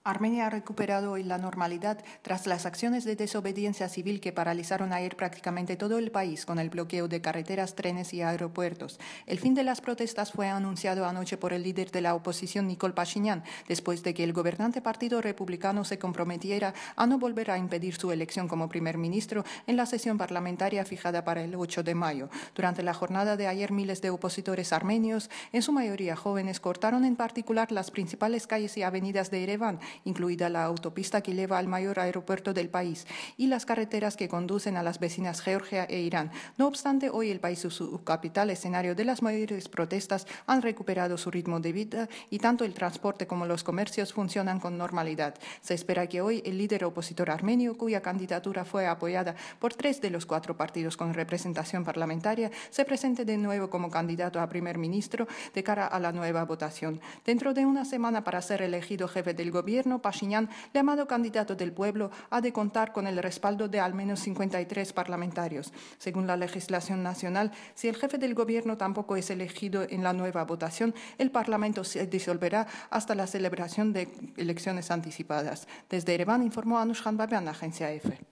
Armenia ha recuperado hoy la normalidad tras las acciones de desobediencia civil que paralizaron ayer prácticamente todo el país con el bloqueo de carreteras, trenes y aeropuertos. El fin de las protestas fue anunciado anoche por el líder de la oposición, Nikol Pashinyan, después de que el gobernante Partido Republicano se comprometiera a no volver a impedir su elección como primer ministro en la sesión parlamentaria fijada para el 8 de mayo. Durante la jornada de ayer, miles de opositores armenios, en su mayoría jóvenes, cortaron en particular las principales calles y avenidas de Ereván, incluida la autopista que lleva al mayor aeropuerto del país y las carreteras que conducen a las vecinas Georgia e Irán. No obstante, hoy el país y su capital, escenario de las mayores protestas, han recuperado su ritmo de vida y tanto el transporte como los comercios funcionan con normalidad. Se espera que hoy el líder opositor armenio, cuya candidatura fue apoyada por 3 de los 4 partidos con representación parlamentaria, se presente de nuevo como candidato a primer ministro de cara a la nueva votación. Dentro de una semana, para ser elegido jefe del gobierno, Pashinyan, llamado candidato del pueblo, ha de contar con el respaldo de al menos 53 parlamentarios. Según la legislación nacional, si el jefe del gobierno tampoco es elegido en la nueva votación, el Parlamento se disolverá hasta la celebración de elecciones anticipadas. Desde Ereván informó Anush Khanbabian, Agencia EFE.